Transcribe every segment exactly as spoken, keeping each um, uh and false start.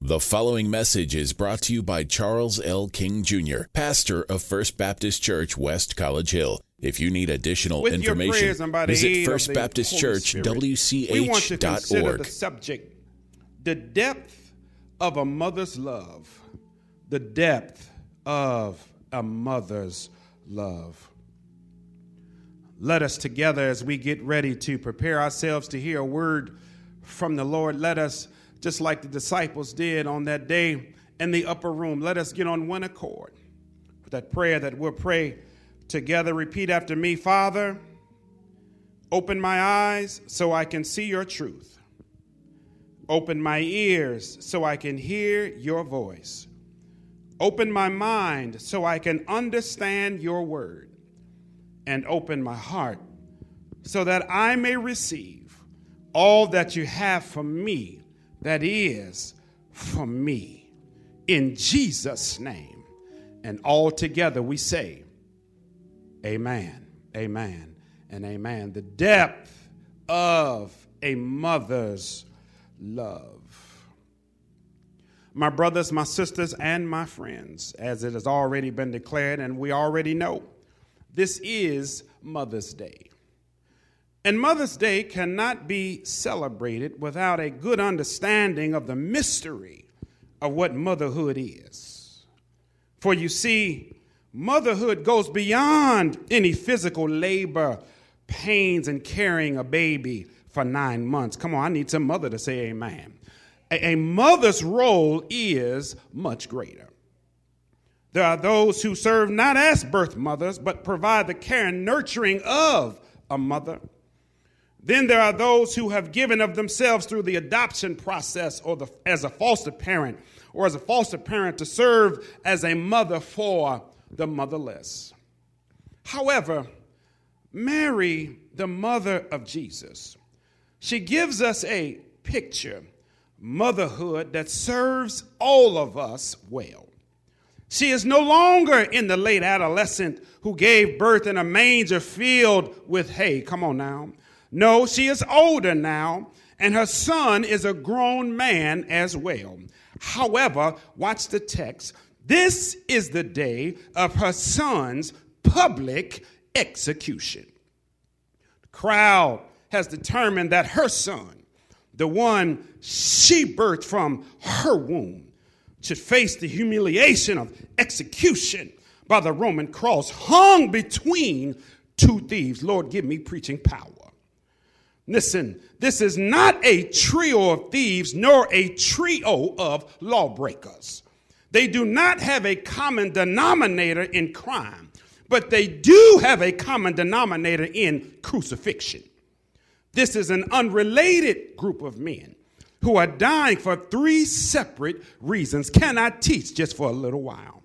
The following message is brought to you by Charles L. King Junior, pastor of First Baptist Church, West College Hill. If you need additional With information, visit First Baptist Church W C H dot org. We want to consider the subject, the depth of a mother's love. The depth of a mother's love. Let us together, as we get ready to prepare ourselves to hear a word from the Lord, let us, just like the disciples did on that day in the upper room, let us get on one accord with that prayer that we'll pray together. Repeat after me. Father, open my eyes so I can see your truth. Open my ears so I can hear your voice. Open my mind so I can understand your word. And open my heart so that I may receive all that you have for me, that is for me. In Jesus' name. And all together we say, amen, amen, and amen. The depth of a mother's love. My brothers, my sisters, and my friends, as it has already been declared and we already know, this is Mother's Day. And Mother's Day cannot be celebrated without a good understanding of the mystery of what motherhood is. For you see, motherhood goes beyond any physical labor, pains, and carrying a baby for nine months. Come on, I need some mother to say amen. A, a mother's role is much greater. There are those who serve not as birth mothers, but provide the care and nurturing of a mother. Then there are those who have given of themselves through the adoption process or the, as a foster parent or as a foster parent to serve as a mother for the motherless. However, Mary, the mother of Jesus, she gives us a picture, motherhood, that serves all of us well. She is no longer in the late adolescent who gave birth in a manger filled with hay. Come on now. No, she is older now, and her son is a grown man as well. However, watch the text. This is the day of her son's public execution. The crowd has determined that her son, the one she birthed from her womb, should face the humiliation of execution by the Roman cross, hung between two thieves. Lord, give me preaching power. Listen, this is not a trio of thieves nor a trio of lawbreakers. They do not have a common denominator in crime, but they do have a common denominator in crucifixion. This is an unrelated group of men who are dying for three separate reasons. Can I teach just for a little while?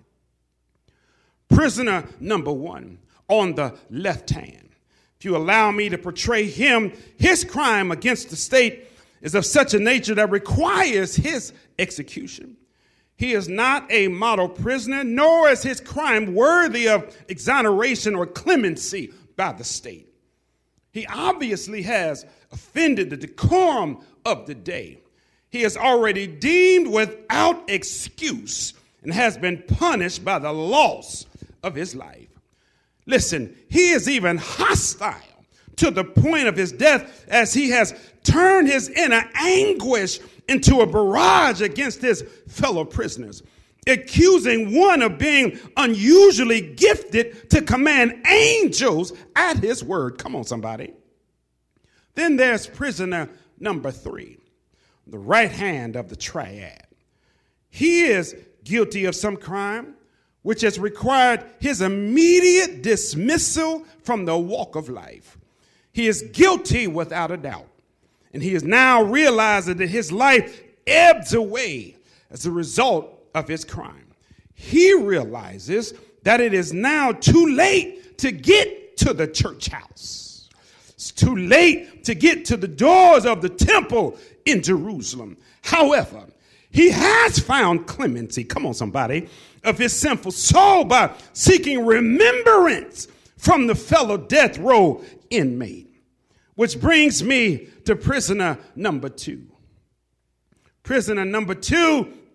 Prisoner number one on the left hand. If you allow me to portray him, his crime against the state is of such a nature that requires his execution. He is not a model prisoner, nor is his crime worthy of exoneration or clemency by the state. He obviously has offended the decorum of the day. He is already deemed without excuse and has been punished by the loss of his life. Listen, he is even hostile to the point of his death as he has turned his inner anguish into a barrage against his fellow prisoners, accusing one of being unusually gifted to command angels at his word. Come on, somebody. Then there's prisoner number three, the right hand of the triad. He is guilty of some crime which has required his immediate dismissal from the walk of life. He is guilty without a doubt. And he is now realizing that his life ebbs away as a result of his crime. He realizes that it is now too late to get to the church house. It's too late to get to the doors of the temple in Jerusalem. However, he has found clemency, come on somebody, of his sinful soul by seeking remembrance from the fellow death row inmate. Which brings me to prisoner number two. Prisoner number two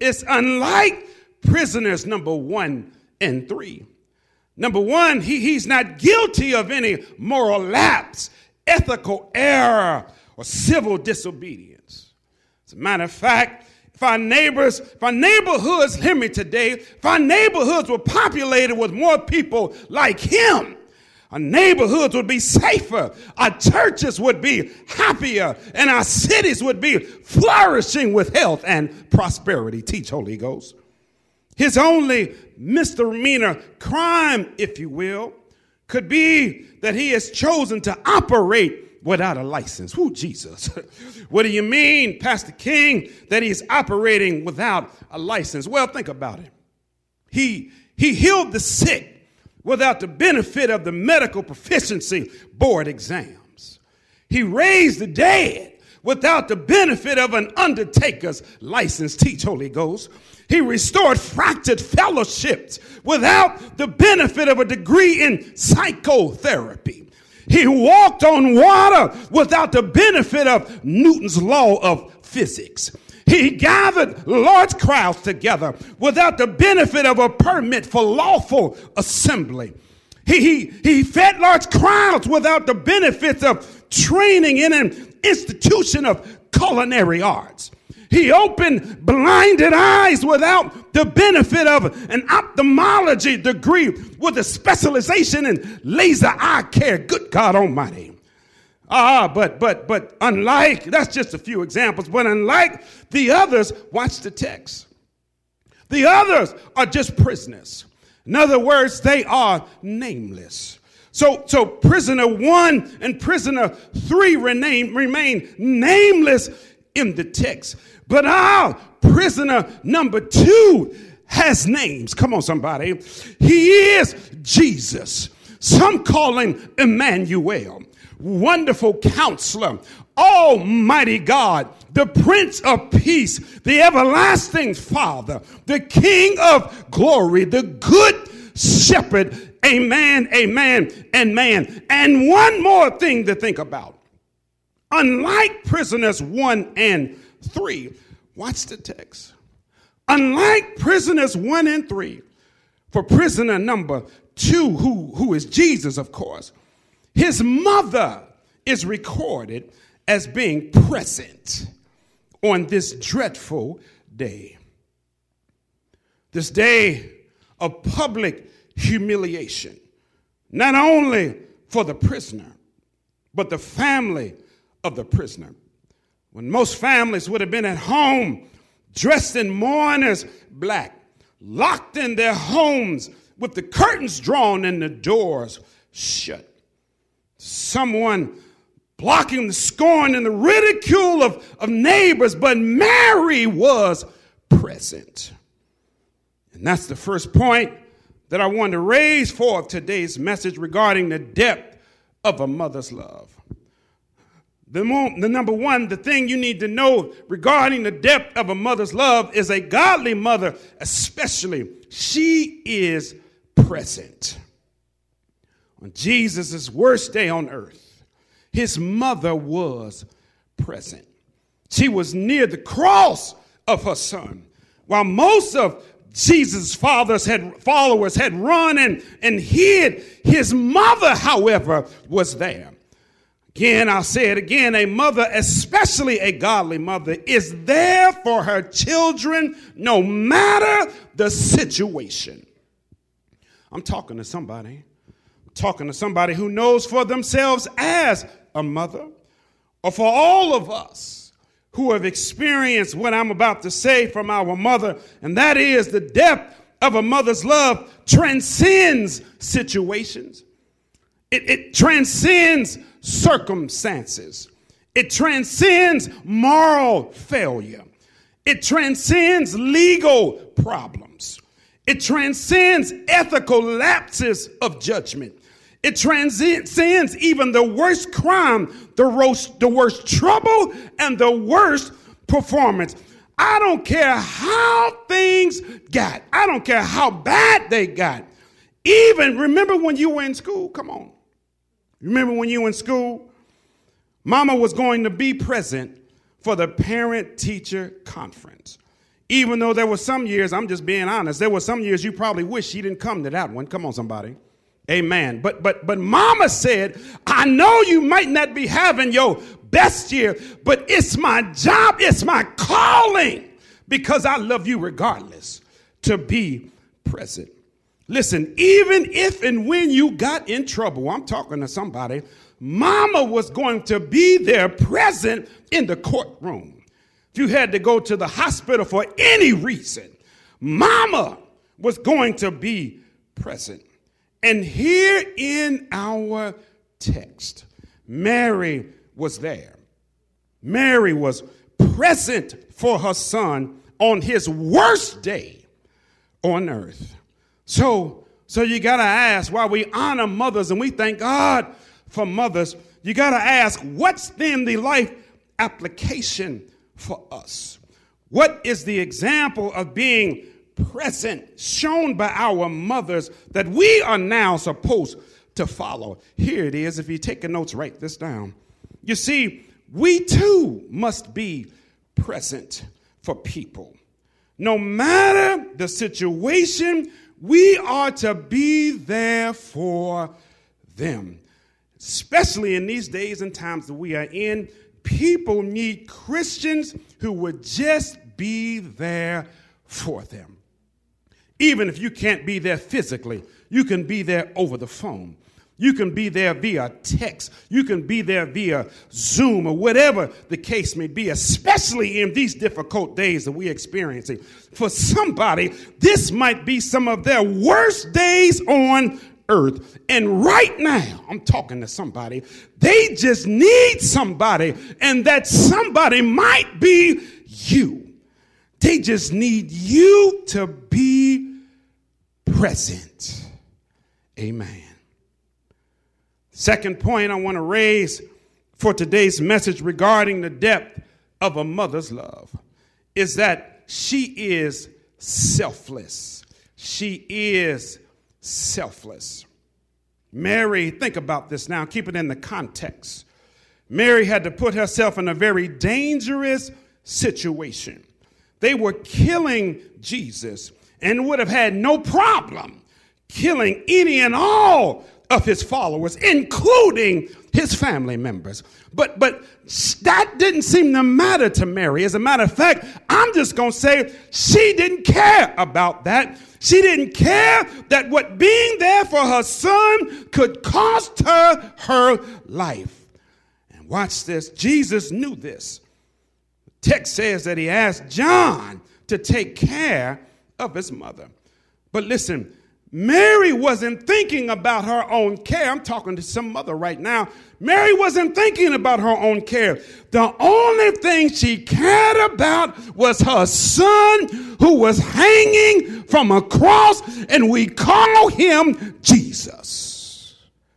is unlike prisoners number one and three. Number one, he, he's not guilty of any moral lapse, ethical error, or civil disobedience. As a matter of fact, if our neighbors, if our neighborhoods, hear me today, if our neighborhoods were populated with more people like him, our neighborhoods would be safer, our churches would be happier, and our cities would be flourishing with health and prosperity. Teach, Holy Ghost. His only misdemeanor crime, if you will, could be that he has chosen to operate without a license. Who, Jesus? What do you mean, Pastor King, that he's operating without a license? Well, think about it. He, he healed the sick without the benefit of the medical proficiency board exams. He raised the dead without the benefit of an undertaker's license. Teach, Holy Ghost. He restored fractured fellowships without the benefit of a degree in psychotherapy. He walked on water without the benefit of Newton's law of physics. He gathered large crowds together without the benefit of a permit for lawful assembly. He, he, he fed large crowds without the benefits of training in an institution of culinary arts. He opened blinded eyes without the benefit of an ophthalmology degree with a specialization in laser eye care. Good God Almighty. Ah, but, but, but unlike, that's just a few examples, but unlike the others, watch the text. The others are just prisoners. In other words, they are nameless. So, so prisoner one and prisoner three remain, remain nameless in the text. But our prisoner number two has names. Come on, somebody. He is Jesus. Some call him Emmanuel, Wonderful Counselor, Almighty God, the Prince of Peace, the Everlasting Father, the King of Glory, the Good Shepherd. Amen, amen, and man. And one more thing to think about. Unlike prisoners one and three, watch the text. Unlike prisoners one and three, for prisoner number two, who, who is Jesus, of course, his mother is recorded as being present on this dreadful day. This day of public humiliation, not only for the prisoner, but the family of the prisoner. When most families would have been at home, dressed in mourner's black, locked in their homes with the curtains drawn and the doors shut. Someone blocking the scorn and the ridicule of, of neighbors, but Mary was present. And that's the first point that I want to raise for today's message regarding the depth of a mother's love. The, mo- the number one, the thing you need to know regarding the depth of a mother's love is a godly mother, especially, she is present. On Jesus' worst day on earth, his mother was present. She was near the cross of her son. While most of Jesus' fathers had, followers had run and, and hid, his mother, however, was there. Again, I'll say it again, a mother, especially a godly mother, is there for her children no matter the situation. I'm talking to somebody. I'm talking to somebody who knows for themselves as a mother, or for all of us who have experienced what I'm about to say from our mother, and that is the depth of a mother's love transcends situations. It, it transcends circumstances. It transcends moral failure. It transcends legal problems. It transcends ethical lapses of judgment. It transcends even the worst crime, the worst, the worst trouble, and the worst performance. I don't care how things got. I don't care how bad they got. Even, remember when you were in school? Come on. Remember when you were in school? Mama was going to be present for the parent-teacher conference. Even though there were some years, I'm just being honest, there were some years you probably wish she didn't come to that one. Come on, somebody. Amen. But but but mama said, I know you might not be having your best year, but it's my job, it's my calling, because I love you regardless, to be present. Listen, even if and when you got in trouble, I'm talking to somebody, mama was going to be there present in the courtroom. If you had to go to the hospital for any reason, mama was going to be present. And here in our text, Mary was there. Mary was present for her son on his worst day on earth. So, so you got to ask, while we honor mothers and we thank God for mothers, you got to ask, what's then the life application for us? What is the example of being present shown by our mothers that we are now supposed to follow? Here it is. If you're taking notes, write this down. You see, we too must be present for people. No matter the situation, we are to be there for them. Especially in these days and times that we are in, people need Christians who would just be there for them. Even if you can't be there physically, you can be there over the phone. You can be there via text. You can be there via Zoom or whatever the case may be, especially in these difficult days that we're experiencing. For somebody, this might be some of their worst days on earth. And right now, I'm talking to somebody, they just need somebody, and that somebody might be you. They just need you to be present. Amen. Second point I want to raise for today's message regarding the depth of a mother's love is that she is selfless. She is selfless. Mary, think about this now, keep it in the context. Mary had to put herself in a very dangerous situation. They were killing Jesus and would have had no problem killing any and all of his followers, including his family members. But but that didn't seem to matter to Mary. As a matter of fact, I'm just going to say she didn't care about that. She didn't care that what being there for her son could cost her her life. And watch this. Jesus knew this. The text says that he asked John to take care of his mother. But listen, Mary wasn't thinking about her own care. I'm talking to some mother right now. Mary wasn't thinking about her own care. The only thing she cared about was her son who was hanging from a cross, and we call him Jesus.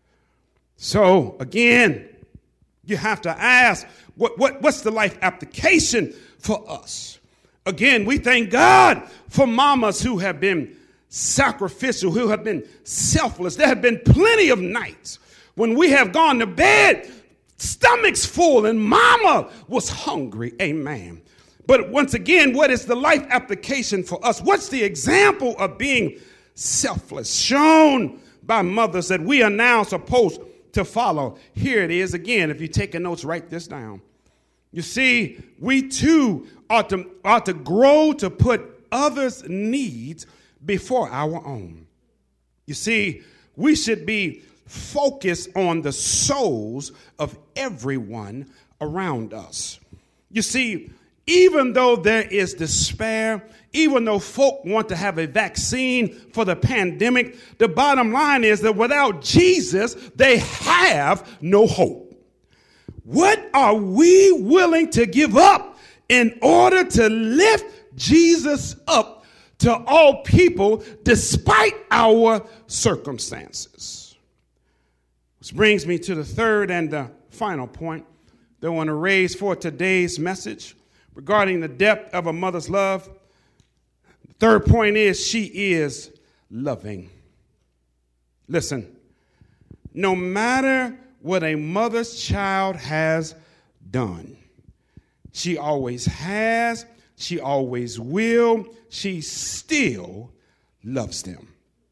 So again, you have to ask, what, what, what's the life application for us? Again, we thank God for mamas who have been sacrificial, who have been selfless. There have been plenty of nights when we have gone to bed, stomachs full, and mama was hungry. Amen. But once again, what is the life application for us? What's the example of being selfless shown by mothers that we are now supposed to follow? Here it is again. If you're taking notes, write this down. You see, we too ought to, ought to grow to put others' needs before our own. You see, we should be focused on the souls of everyone around us. You see, even though there is despair, even though folk want to have a vaccine for the pandemic, the bottom line is that without Jesus, they have no hope. What are we willing to give up in order to lift Jesus up to all people despite our circumstances? Which brings me to the third and the final point that I want to raise for today's message regarding the depth of a mother's love. The third point is she is loving. Listen, no matter what a mother's child has done, she always has, She always will. She still loves them.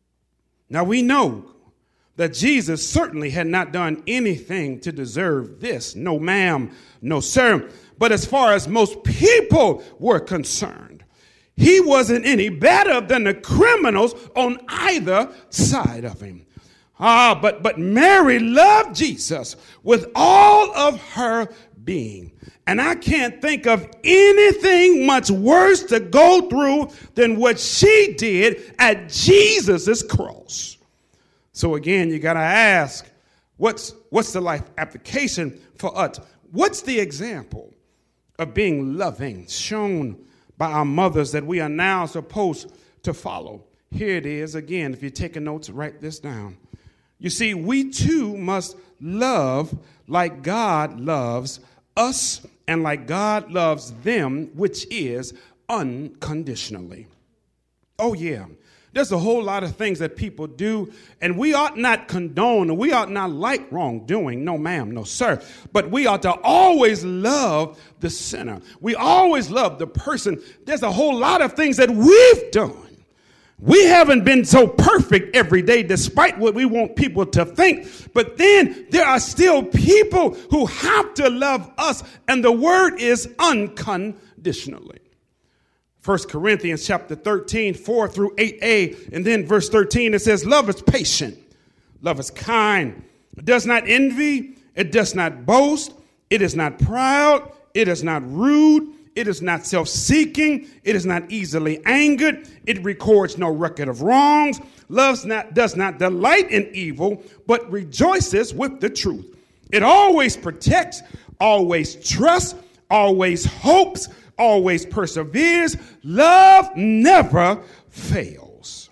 Now we know that Jesus certainly had not done anything to deserve this. No, ma'am, no, sir. But as far as most people were concerned, he wasn't any better than the criminals on either side of him. Ah, but, but Mary loved Jesus with all of her being. And I can't think of anything much worse to go through than what she did at Jesus' cross. So again, you got to ask, what's, what's the life application for us? What's the example of being loving shown by our mothers that we are now supposed to follow? Here it is again. If you're taking notes, write this down. You see, we too must love like God loves us and like God loves them, which is unconditionally. Oh, yeah. There's a whole lot of things that people do, and we ought not condone, and we ought not like wrongdoing. No, ma'am, no, sir. But we ought to always love the sinner. We always love the person. There's a whole lot of things that we've done. We haven't been so perfect every day, despite what we want people to think. But then there are still people who have to love us, and the word is unconditionally. First Corinthians chapter thirteen, four through eight a, and then verse thirteen, it says, love is patient, love is kind, it does not envy, it does not boast, it is not proud, it is not rude, it is not self-seeking, it is not easily angered, it records no record of wrongs, loves not, does not delight in evil, but rejoices with the truth. It always protects, always trusts, always hopes, always perseveres. Love never fails.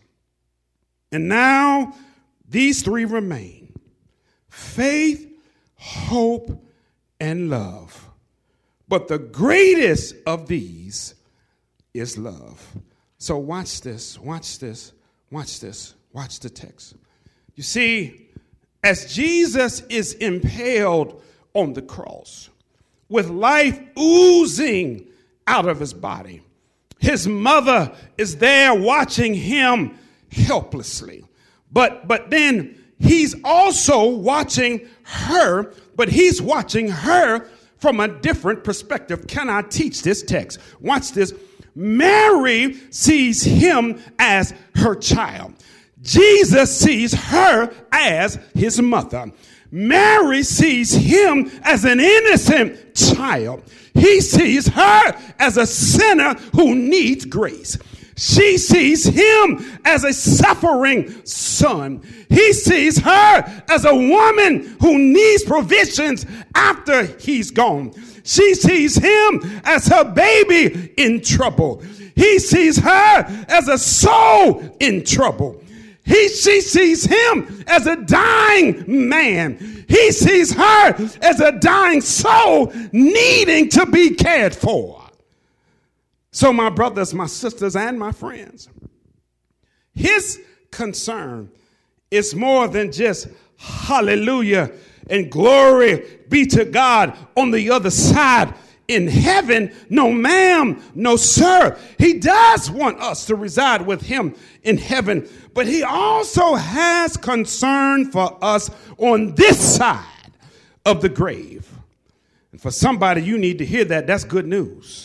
And now these three remain: faith, hope, and love. But the greatest of these is love. So watch this, watch this, watch this, watch the text. You see, as Jesus is impaled on the cross with life oozing out of his body, his mother is there watching him helplessly. But, but then he's also watching her, but he's watching her from a different perspective. Can I teach this text? Watch this. Mary sees him as her child. Jesus sees her as his mother. Mary sees him as an innocent child. He sees her as a sinner who needs grace. She sees him as a suffering son. He sees her as a woman who needs provisions after he's gone. She sees him as her baby in trouble. He sees her as a soul in trouble. He, she sees him as a dying man. He sees her as a dying soul needing to be cared for. So my brothers, my sisters, and my friends, his concern is more than just hallelujah and glory be to God on the other side in heaven. No, ma'am, no, sir. He does want us to reside with him in heaven, but he also has concern for us on this side of the grave. And for somebody, you need to hear that. That's good news.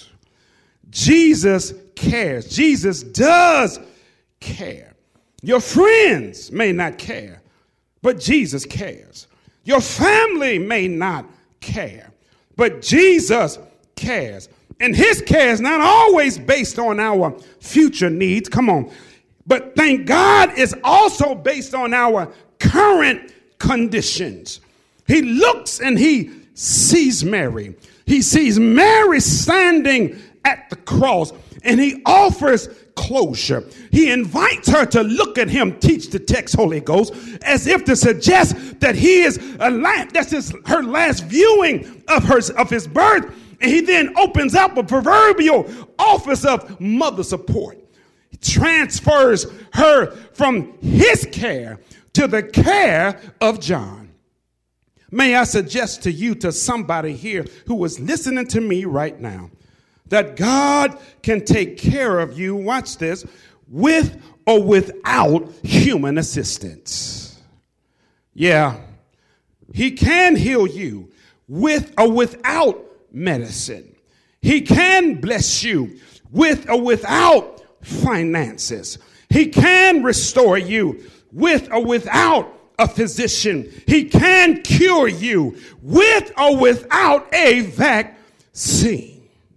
Jesus cares. Jesus does care. Your friends may not care, but Jesus cares. Your family may not care, but Jesus cares. And his care is not always based on our future needs. Come on. But thank God it's also based on our current conditions. He looks and he sees Mary. He sees Mary standing at the cross, and he offers closure. He invites her to look at him, teach the text, Holy Ghost, as if to suggest that he is a last, that's his, her last viewing of her, of his birth. And he then opens up a proverbial office of mother support. He transfers her from his care to the care of John. May I suggest to you, to somebody here who is listening to me right now, that God can take care of you, watch this, with or without human assistance. Yeah, he can heal you with or without medicine. He can bless you with or without finances. He can restore you with or without a physician. He can cure you with or without a vaccine.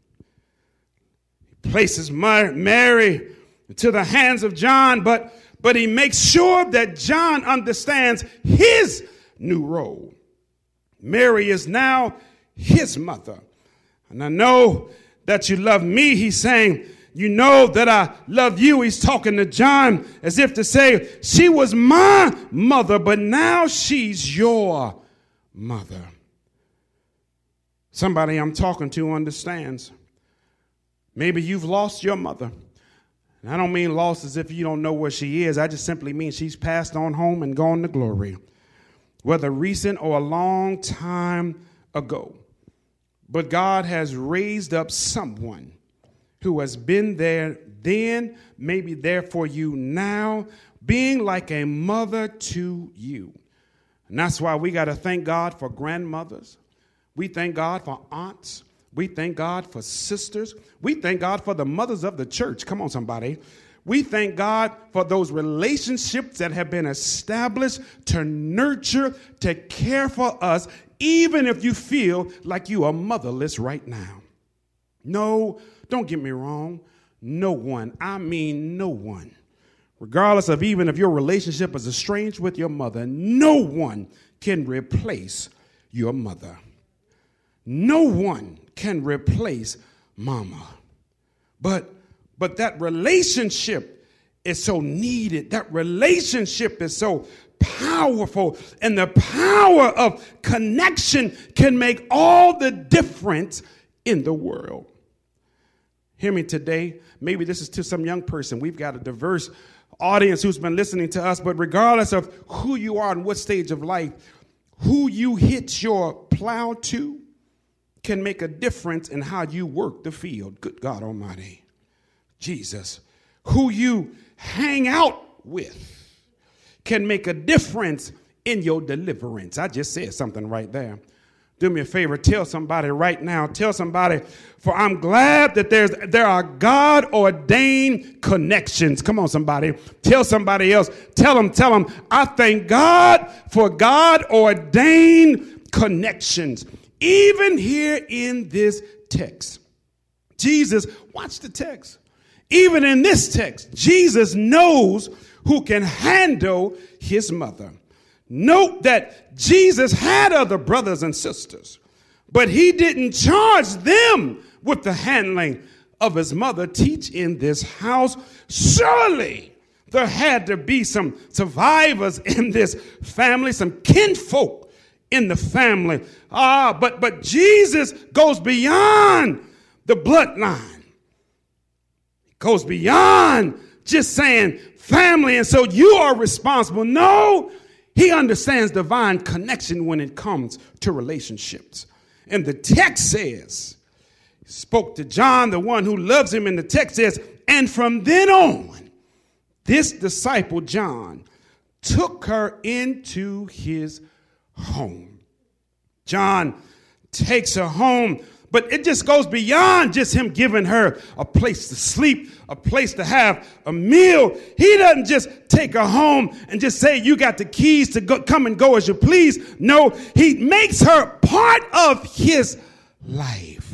He places Mary into the hands of John, but, but he makes sure that John understands his new role. Mary is now his mother. And I know that you love me, he's saying. You know that I love you. He's talking to John as if to say, she was my mother, but now she's your mother. Somebody I'm talking to understands. Maybe you've lost your mother. And I don't mean lost as if you don't know where she is. I just simply mean she's passed on home and gone to glory, whether recent or a long time ago. But God has raised up someone who has been there then, maybe there for you now, being like a mother to you. And that's why we got to thank God for grandmothers. We thank God for aunts. We thank God for sisters. We thank God for the mothers of the church. Come on, somebody. We thank God for those relationships that have been established to nurture, to care for us, even if you feel like you are motherless right now. No, don't get me wrong. No one, I mean no one, regardless of even if your relationship is estranged with your mother, no one can replace your mother. No one can replace mama. But, but that relationship is so needed. That relationship is so powerful. And the power of connection can make all the difference in the world. Hear me today. Maybe this is to some young person. We've got a diverse audience who's been listening to us, but regardless of who you are and what stage of life, who you hitch your plow to can make a difference in how you work the field. Good God Almighty. Jesus. Who you hang out with can make a difference in your deliverance. I just said something right there. Do me a favor, tell somebody right now, tell somebody, for I'm glad that there's there are God-ordained connections. Come on, somebody. Tell somebody else. Tell them, tell them, I thank God for God-ordained connections. Even here in this text, Jesus, watch the text. Even in this text, Jesus knows who can handle his mother. Note that Jesus had other brothers and sisters, but he didn't charge them with the handling of his mother. Teach in this house. Surely there had to be some survivors in this family, some kinfolk in the family. Ah, but, but Jesus goes beyond the bloodline. He goes beyond just saying family, and so you are responsible. No. He understands divine connection when it comes to relationships. And the text says, he spoke to John, the one who loves him, and the text says, and from then on, this disciple John took her into his home. John takes her home, but it just goes beyond just him giving her a place to sleep, a place to have a meal. He doesn't just take her home and just say, you got the keys to go, come and go as you please. No, he makes her part of his life.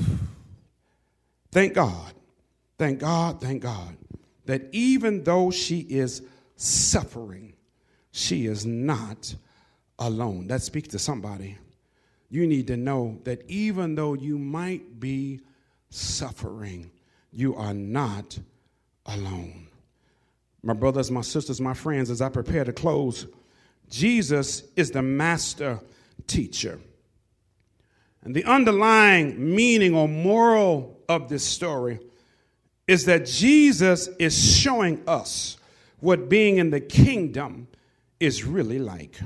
Thank God, thank God, thank God that even though she is suffering, she is not alone. That speaks to somebody. You need to know that even though you might be suffering, you are not alone. My brothers, my sisters, my friends, as I prepare to close, Jesus is the master teacher. And the underlying meaning or moral of this story is that Jesus is showing us what being in the kingdom is really like.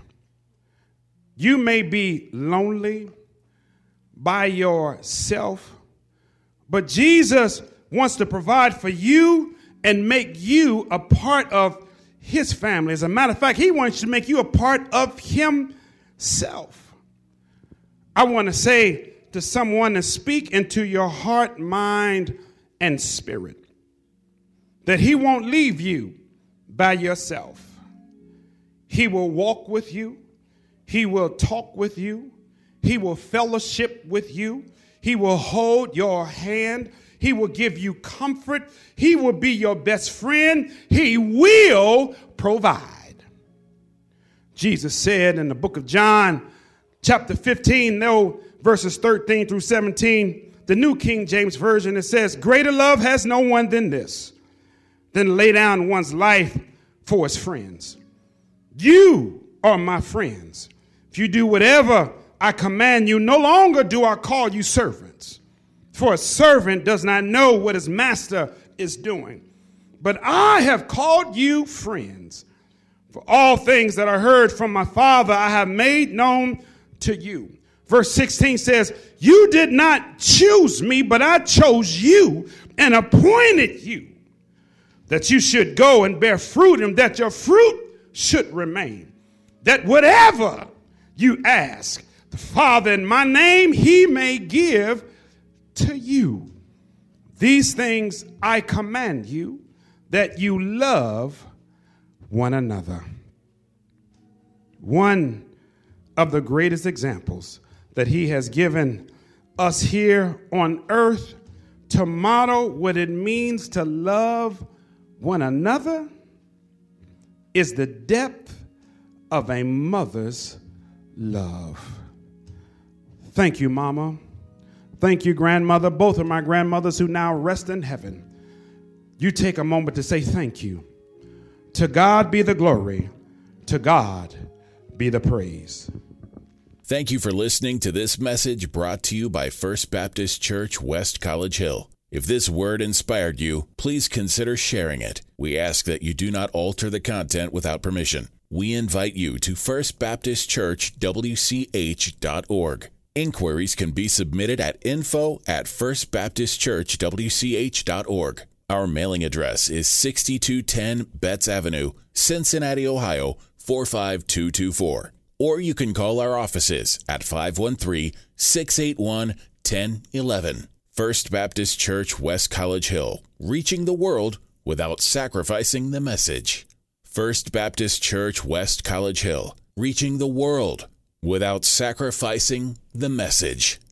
You may be lonely by yourself, But Jesus wants to provide for you and make you a part of his family. As a matter of fact, he wants to make you a part of himself. I want to say to someone to speak into your heart, mind, and spirit that he won't leave you by yourself. He will walk with you. He will talk with you. He will fellowship with you. He will hold your hand. He will give you comfort. He will be your best friend. He will provide. Jesus said in the book of John, chapter fifteen, no, verses thirteen through seventeen, the New King James Version, it says, greater love has no one than this, than lay down one's life for his friends. You are my friends. If you do whatever I command you, no longer do I call you servants. For a servant does not know what his master is doing. But I have called you friends. For all things that I heard from my Father I have made known to you. Verse sixteen says, you did not choose me, but I chose you and appointed you that you should go and bear fruit and that your fruit should remain. That whatever you ask the Father in my name, he may give to you. These things I command you, that you love one another. One of the greatest examples that he has given us here on earth to model what it means to love one another is the depth of a mother's love. Thank you, Mama. Thank you, grandmother. Both of my grandmothers who now rest in heaven. You take a moment to say thank you. To God be the glory. To God be the praise. Thank you for listening to this message brought to you by First Baptist Church, West College Hill. If this word inspired you, please consider sharing it. We ask that you do not alter the content without permission. We invite you to first baptist church w c h dot org. Inquiries can be submitted at info at first baptist church w c h dot org. Our mailing address is sixty-two ten Betts Avenue, Cincinnati, Ohio, four five two two four. Or you can call our offices at five one three, six eight one, one oh one one. First Baptist Church, West College Hill, reaching the world without sacrificing the message. First Baptist Church, West College Hill, reaching the world without sacrificing the message.